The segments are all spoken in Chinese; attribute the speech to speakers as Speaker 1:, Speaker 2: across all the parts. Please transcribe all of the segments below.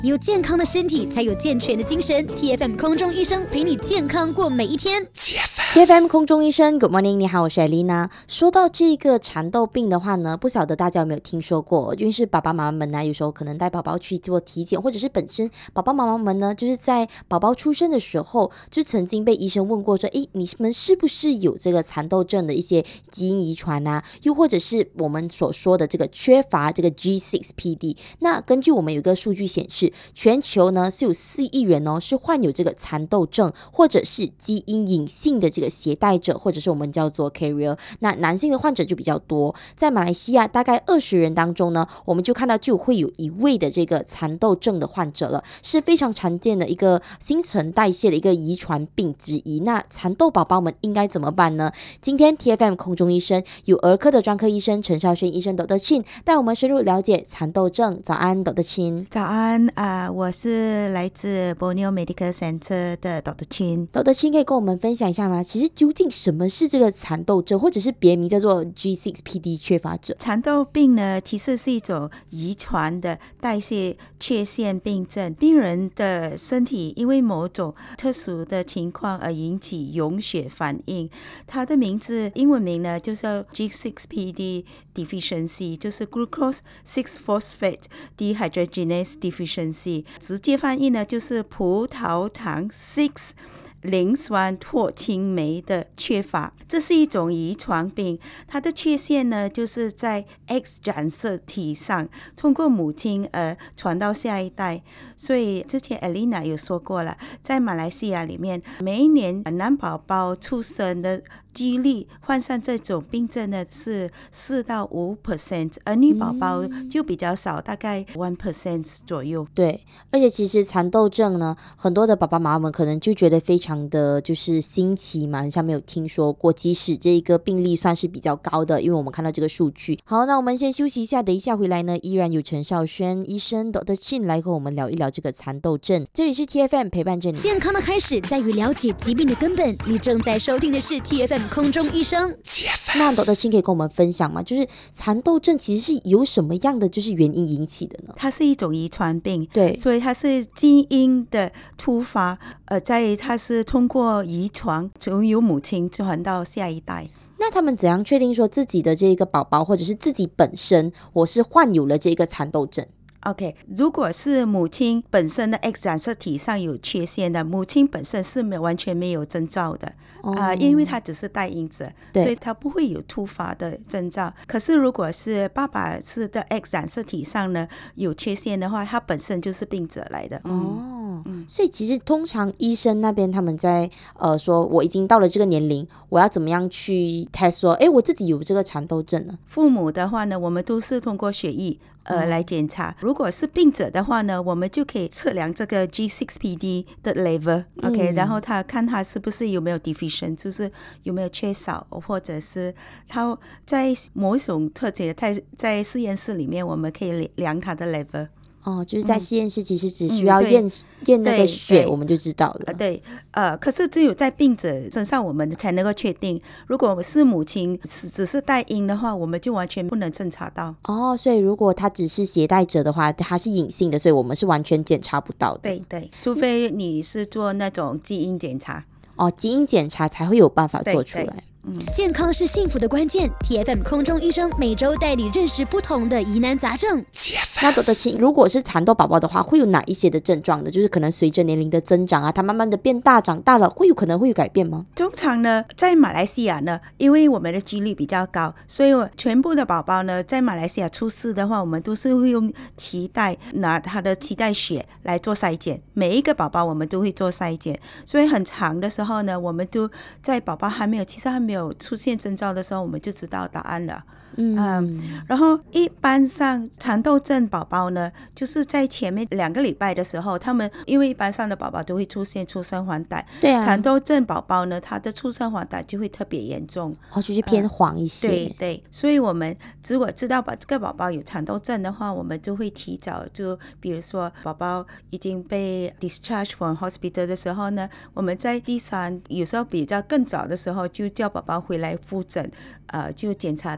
Speaker 1: 有健康的身体，才有健全的精神。TFM 空中医生陪你健康过每一天。
Speaker 2: TFM 空中医生 Good morning， 你好，我是 Elena。说到这个蚕豆病的话呢，不晓得大家有没有听说过，因为是爸爸妈妈们呢，有时候可能带宝宝去做体检，或者是本身爸爸妈妈们呢，就是在宝宝出生的时候，就曾经被医生问过说，你们是不是有这个蚕豆症的一些基因遗传啊？又或者是我们所说的这个缺乏这个 G6PD。那根据我们有一个数据显示，全球呢是有4亿人哦，是患有这个蚕豆症，或者是基因隐性的这个携带者，或者是我们叫做 carrier。那男性的患者就比较多，在马来西亚大概20人当中呢，我们就看到就会有1位的这个蚕豆症的患者了，是非常常见的一个新陈代谢的一个遗传病之一。那蚕豆宝宝们应该怎么办呢？今天 TFM 空中医生有儿科的专科医生陈少轩医生 Dr. Chin 带我们深入了解蚕豆症。早安 Dr. Chin。
Speaker 3: 早安我是来自 Borneo Medical Center 的 Dr. Chin。
Speaker 2: Dr. Chin 可以跟我们分享一下吗？其实究竟什么是这个蚕豆症，或者是别名叫做 G6PD 缺乏者？
Speaker 3: 蚕豆病呢，其实是一种遗传的代谢缺陷病症，病人的身体因为某种特殊的情况而引起溶血反应。它的名字英文名呢就是 G6PD deficiency， 就是 glucose 6-phosphate dehydrogenase deficiency， 直接翻译呢就是葡萄糖6磷酸脱氢酶的缺乏。这是一种遗传病，它的缺陷呢就是在 X 染色体上通过母亲传到下一代。所以之前 Elena 有说过了，在马来西亚里面，每一年男宝宝出生的几率患上这种病症呢是4到5%， 而女宝宝就比较少，大概 1% 左右。
Speaker 2: 对，而且其实蚕豆症呢，很多的爸爸妈妈们可能就觉得非常的就是新奇嘛，很像没有听说过，即使这个病例算是比较高的，因为我们看到这个数据。好，那我们先休息一下，等一下回来呢，依然有陈少轩医生 Dr. Chin 来和我们聊一聊这个蚕豆症。这里是 TFM 陪伴着你。
Speaker 1: 健康的开始在于了解疾病的根本。你正在收听的是 TFM 空中医生。
Speaker 2: 那 Dr. Chin 可以跟我们分享吗？就是蚕豆症其实是由什么样的就是原因引起的呢？
Speaker 3: 它是一种遗传病，
Speaker 2: 对，
Speaker 3: 所以它是基因的突发，它是通过遗传从由母亲传到下一代。
Speaker 2: 那他们怎样确定说自己的这个宝宝或者是自己本身我是患有了这个蚕豆症
Speaker 3: ？OK， 如果是母亲本身的 X 染色体上有缺陷的，母亲本身是完全没有征兆的，因为它只是带因子，所以它不会有突发的征兆。可是如果是爸爸是的 X 染色体上呢有缺陷的话，他本身就是病者来的。
Speaker 2: 所以其实通常医生那边他们在说我已经到了这个年龄，我要怎么样去 test 说我自己有这个蚕豆症呢？
Speaker 3: 父母的话呢，我们都是通过血液来检查。如果是病者的话呢，我们就可以测量这个 G6PD 的 level，OK，然后他看他是不是有没有 deficient， 就是有没有缺少，或者是他在某种特点在实验室里面我们可以量他的 level。
Speaker 2: 就是在实验室其实只需要验那个血我们就知道了。
Speaker 3: 对，可是只有在病者身上我们才能够确定。如果是母亲只是带因的话，我们就完全不能侦查到。
Speaker 2: 所以如果他只是携带者的话，他是隐性的，所以我们是完全检查不到的。
Speaker 3: 对，除非你是做那种基因检查。
Speaker 2: 基因检查才会有办法做出来。
Speaker 1: 健康是幸福的关键。 TFM 空中医生每周带你认识不同的疑难杂症。
Speaker 2: 那Dr. Chin，如果是蚕豆宝宝的话，会有哪一些的症状呢？就是可能随着年龄的增长啊，它慢慢的变大，长大了，会可能会有改变吗？
Speaker 3: 通常呢，在马来西亚呢，因为我们的几率比较高，所以全部的宝宝呢，在马来西亚出世的话，我们都是会用脐带拿他的脐带血来做筛检，每一个宝宝我们都会做筛检。所以很长的时候呢，我们都在宝宝其实还没有出现征兆的时候，我们就知道答案了。然后一般上蚕豆症宝宝呢，就是在前面2个礼拜的时候，他们因为一般上的宝宝都会出现出生黄疸，
Speaker 2: 对啊，
Speaker 3: 蚕豆症宝宝呢，他的出生黄疸就会特别严重，
Speaker 2: 就是偏黄一些。
Speaker 3: 对，所以我们如果知道这个宝宝有蚕豆症的话，我们就会提早，就比如说宝宝已经被 discharge from hospital 的时候呢，我们在第3有时候比较更早的时候就叫宝宝回来复诊，就检查的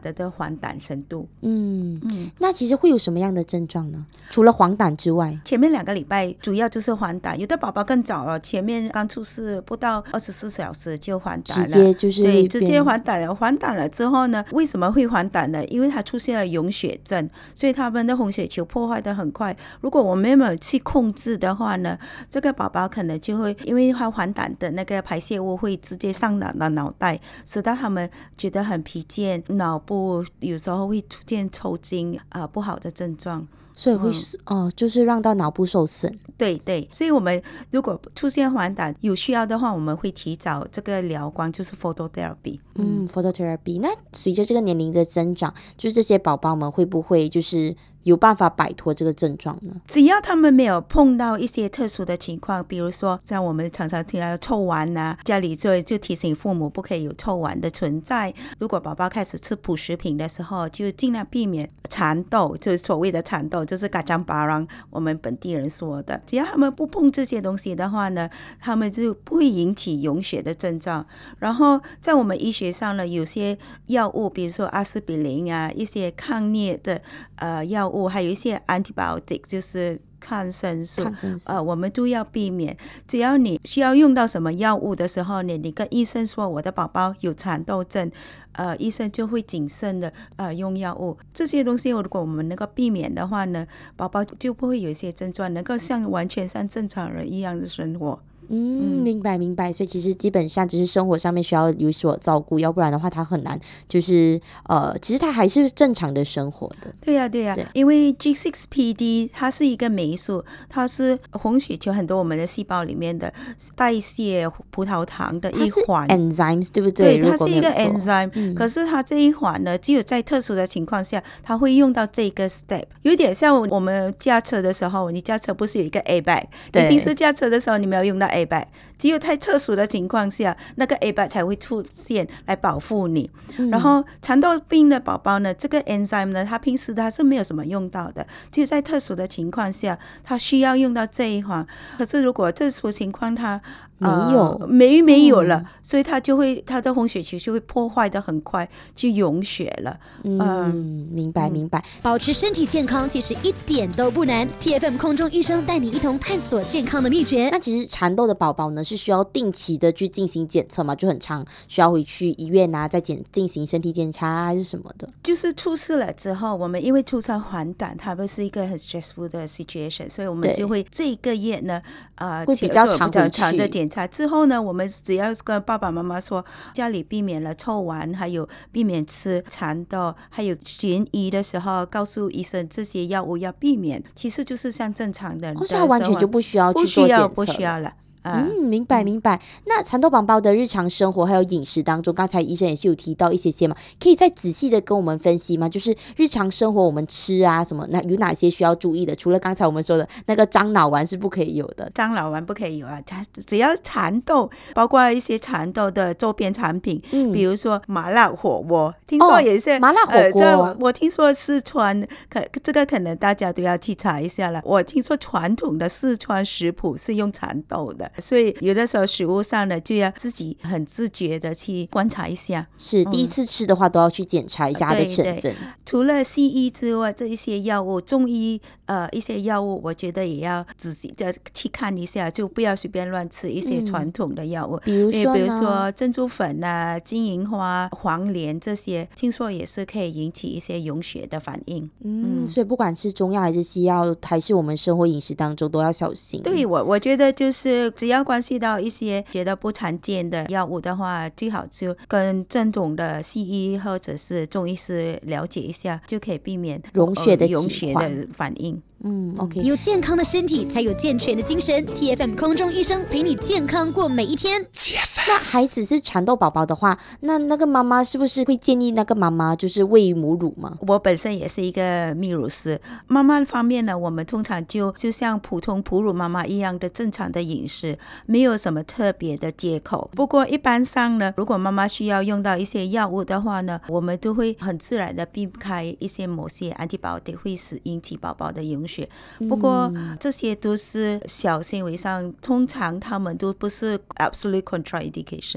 Speaker 3: 黄疸程度。
Speaker 2: 那其实会有什么样的症状呢？除了黄疸之外，
Speaker 3: 前面2个礼拜主要就是黄疸，有的宝宝更早了，前面刚出世不到24小时就黄疸了，
Speaker 2: 直接就是
Speaker 3: 对，直接黄疸了。黄疸了之后呢，为什么会黄疸呢？因为它出现了溶血症，所以他们的红血球破坏的很快。如果我们没有去控制的话呢，这个宝宝可能就会因为他黄疸的那个排泄物会直接上了脑袋，使到他们觉得很疲倦，脑部有时候会出现抽筋不好的症状。
Speaker 2: 所以会就是让到脑部受损。
Speaker 3: 对对，所以我们如果出现黄疸有需要的话，我们会提早这个疗光，就是 phototherapy。
Speaker 2: phototherapy。那随着这个年龄的增长，就是这些宝宝们会不会就是有办法摆脱这个症状呢？
Speaker 3: 只要他们没有碰到一些特殊的情况，比如说像我们常常听到臭丸啊，家里就提醒父母不可以有臭丸的存在。如果宝宝开始吃辅食品的时候，就尽量避免蚕豆，就是所谓的蚕豆，就是嘎张巴郎，我们本地人说的。只要他们不碰这些东西的话呢，他们就不会引起溶血的症状。然后在我们医学上呢，有些药物，比如说阿司匹林啊，一些抗疟的药物，还有一些 antibiotic， 就是抗生素，我们都要避免。只要你需要用到什么药物的时候呢，你跟医生说我的宝宝有蚕豆症，医生就会谨慎的用药物。这些东西如果我们能够避免的话呢，宝宝就不会有一些症状，能够完全像正常人一样的生活。
Speaker 2: 明白明白。所以其实基本上就是生活上面需要有所照顾，要不然的话他很难就是其实他还是正常的生活的。
Speaker 3: 对呀对呀，因为 G6PD 它是一个酶素，它是红血球很多我们的细胞里面的代谢葡萄糖的一环，
Speaker 2: 它是 enzymes 对不对？
Speaker 3: 对，它是一个 enzyme，可是它这一环呢，只有在特殊的情况下它会用到这个 step， 有点像我们驾车的时候，你驾车不是有一个 airbag， 你平时驾车的时候你没有用到 airbag， 只有在特殊的情况下那个 airbag 才会出现来保护你。然后蚕豆病的宝宝呢，这个 enzyme 呢，它平时它是没有什么用到的，只有在特殊的情况下它需要用到这一环。可是如果特殊情况它没有了，所以它的红血球就会破坏的很快，就溶血了。
Speaker 2: 明白明白。
Speaker 1: 保持身体健康其实一点都不难。 TFM 空中医生带你一同探索健康的秘诀。
Speaker 2: 那其实蚕豆的宝宝呢，是需要定期的去进行检测嘛？就很常需要回去医院啊，再进行身体检查还是什么的？
Speaker 3: 就是出事了之后，我们因为出生黄疸，它们是一个很 stressful 的 situation， 所以我们就会这一个月呢
Speaker 2: 会比较长
Speaker 3: 的检查。之后呢，我们只要跟爸爸妈妈说家里避免了臭丸，还有避免吃蚕豆，还有寻医的时候告诉医生这些药物要避免，其实就是像正常的人的
Speaker 2: 所以他完全就不需要去做检测，
Speaker 3: 不需要了。
Speaker 2: 明白明白。那蚕豆宝宝的日常生活还有饮食当中，刚才医生也是有提到一些嘛，可以再仔细的跟我们分析吗？就是日常生活我们吃啊什么，有哪些需要注意的？除了刚才我们说的那个樟脑丸是不可以有的，
Speaker 3: 樟脑丸不可以有啊，只要蚕豆，包括一些蚕豆的周边产品，比如说麻辣火锅，听说也是
Speaker 2: 麻辣火锅，
Speaker 3: 我听说四川这个可能大家都要去查一下了。我听说传统的四川食谱是用蚕豆的，所以有的时候食物上呢就要自己很自觉的去观察一下。
Speaker 2: 是第一次吃的话都要去检查一下它的成分。
Speaker 3: 对，除了西医之外，这一些药物中医一些药物我觉得也要仔细的去看一下，就不要随便乱吃一些传统的药物，
Speaker 2: 比如
Speaker 3: 说珍珠粉啊、金银花、黄连这些，听说也是可以引起一些溶血的反应。
Speaker 2: 所以不管是中药还是西药，还是我们生活饮食当中都要小心。
Speaker 3: 对，我觉得就是只要关系到一些觉得不常见的药物的话，最好就跟正统的西医或者是中医师了解一下，就可以避免
Speaker 2: 溶血的
Speaker 3: 反应。
Speaker 2: OK，
Speaker 1: 有健康的身体才有健全的精神。 TFM 空中医生陪你健康过每一天。
Speaker 2: 那孩子是蚕豆宝宝的话，那个妈妈是不是会建议那个妈妈就是喂母乳吗？
Speaker 3: 我本身也是一个泌乳师，妈妈方面呢，我们通常就像普通哺乳妈妈一样的正常的饮食，没有什么特别的借口。不过一般上呢，如果妈妈需要用到一些药物的话呢，我们都会很自然的避开一些某些 antibiotic 会引起宝宝的溶血。不过这些都是小行为上，通常他们都不是 absolute contraindications。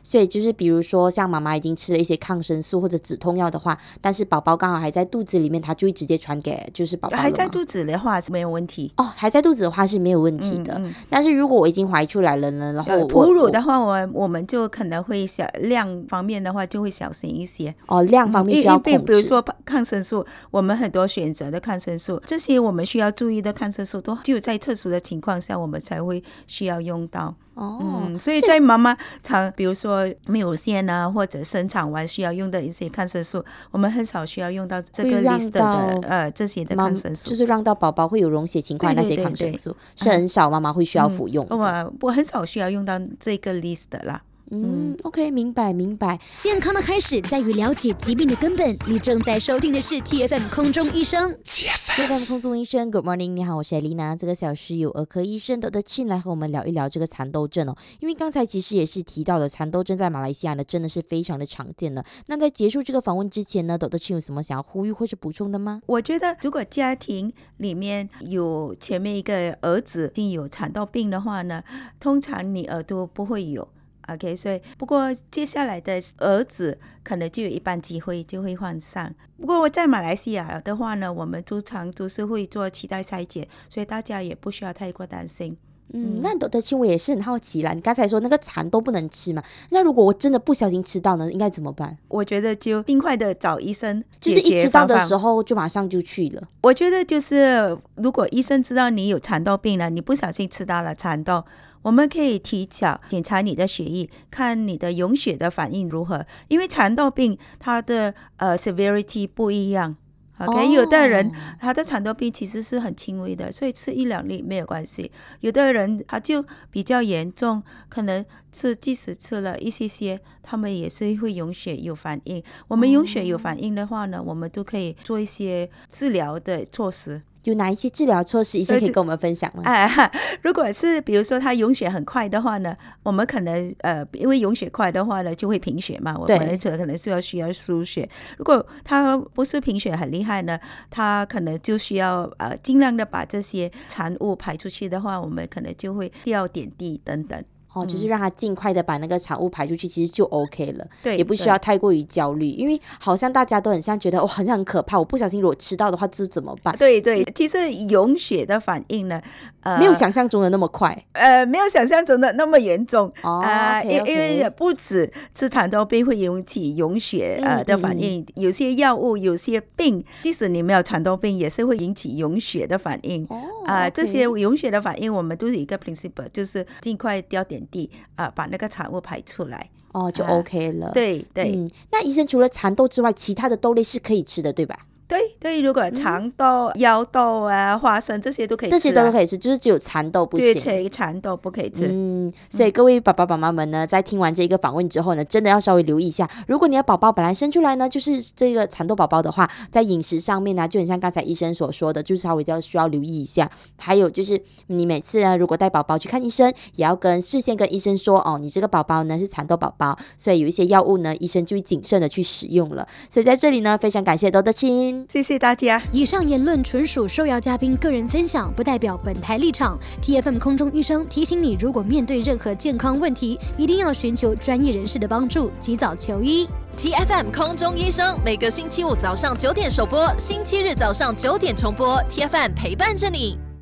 Speaker 2: 所以就是比如说像妈妈已经吃了一些抗生素或者止痛药的话，但是宝宝刚好还在肚子里面，他就会直接传给就是宝宝了吗？
Speaker 3: 还在肚子的话是没有问题
Speaker 2: 哦，还在肚子的话是没有问题的。但是如果我已经怀出来了呢，然后
Speaker 3: 哺乳的话我们就可能会量方面的话就会小心一些
Speaker 2: 哦，量方面需要控制。
Speaker 3: 比如说抗生素，我们很多选择的抗生素，这些我们需要注意的抗生素都只有在特殊的情况下我们才会需要用到。所以在妈妈常比如说没有线啊，或者生产完需要用的一些抗生素，我们很少需要用到这个 list 的这些的抗生素，
Speaker 2: 就是让到宝宝会有溶血情况那些抗生素是很少妈妈会需要服用的。
Speaker 3: 我很少需要用到这个 list 的啦。
Speaker 2: OK， 明白。
Speaker 1: 健康的开始在于了解疾病的根本。你正在收听的是 TFM 空中医生。
Speaker 2: TFM 空中医生 Good morning， 你好，我是 Elena。这个小时有儿科医生Dr. Chin来和我们聊一聊这个蚕豆症哦。因为刚才其实也是提到了蚕豆症在马来西亚呢真的是非常的常见的。那在结束这个访问之前呢，Dr. Chin 有什么想要呼吁或是补充的吗？
Speaker 3: 我觉得如果家庭里面有前面一个儿子已经有蚕豆病的话呢，通常你耳朵不会有OK， 所以不过接下来的儿子可能就有一半机会就会患上。不过在马来西亚的话呢，我们通常都是会做脐带筛检，所以大家也不需要太过担心。
Speaker 2: 那Dr. Chin我也是很好奇啦，你刚才说那个蚕豆不能吃嘛，那如果我真的不小心吃到呢，应该怎么办？
Speaker 3: 我觉得就尽快的找医生
Speaker 2: 就是一吃到的时候就马上就去了。
Speaker 3: 我觉得就是如果医生知道你有蚕豆病了，你不小心吃到了蚕豆，我们可以提早检查你的血液，看你的溶血的反应如何，因为蚕豆病它的severity 不一样。OK， 有的人他的蚕豆病其实是很轻微的，所以吃1-2粒没有关系。有的人他就比较严重，可能即使吃了一些，他们也是会溶血有反应。我们溶血有反应的话呢，我们都可以做一些治疗的措施。
Speaker 2: 有哪一些治疗措施医生可以跟我们分享吗？
Speaker 3: 如果是比如说他溶血很快的话呢，我们可能因为溶血快的话呢就会贫血嘛，我们可能需要输血。如果他不是贫血很厉害呢，他可能就需要尽量的把这些残物排出去的话，我们可能就会吊点滴等等。
Speaker 2: 就是让他尽快的把那个产物排出去，其实就 OK 了，
Speaker 3: 对，
Speaker 2: 也不需要太过于焦虑，因为好像大家都很像觉得好像很可怕，我不小心如果吃到的话这怎么办？
Speaker 3: 对，其实溶血的反应呢
Speaker 2: 没有想象中的那么快，
Speaker 3: 没有想象中的那么严重
Speaker 2: okay.
Speaker 3: 因为不止吃蚕豆病会引起溶血的反应，有些药物有些病即使你没有蚕豆病也是会引起溶血的反应
Speaker 2: okay.
Speaker 3: 这些溶血的反应我们都有一个 principle， 就是尽快吊点滴把那个产物排出来
Speaker 2: 就 OK 了。
Speaker 3: 对，
Speaker 2: 那医生除了蚕豆之外，其他的豆类是可以吃的对吧？
Speaker 3: 对，如果长豆、腰豆花生这些都可以吃，
Speaker 2: 这些都可以吃，就是只有蚕豆不行。
Speaker 3: 对，蚕豆不可以吃。
Speaker 2: 所以各位爸爸妈妈们呢，在听完这个访问之后呢，真的要稍微留意一下，如果你的宝宝本来生出来呢就是这个蚕豆宝宝的话，在饮食上面呢就很像刚才医生所说的，就是稍微需要留意一下。还有就是你每次呢如果带宝宝去看医生，也要事先跟医生说你这个宝宝呢是蚕豆宝宝，所以有一些药物呢医生就会谨慎的去使用了。所以在这里呢非常感谢Dr. Chin，
Speaker 3: 谢谢大家。
Speaker 1: 以上言论纯属受邀嘉宾个人分享，不代表本台立场。TFM 空中医生提醒你，如果面对任何健康问题，一定要寻求专业人士的帮助，及早求医。
Speaker 4: TFM 空中医生每个星期五早上9点首播，星期日早上9点重播。TFM 陪伴着你。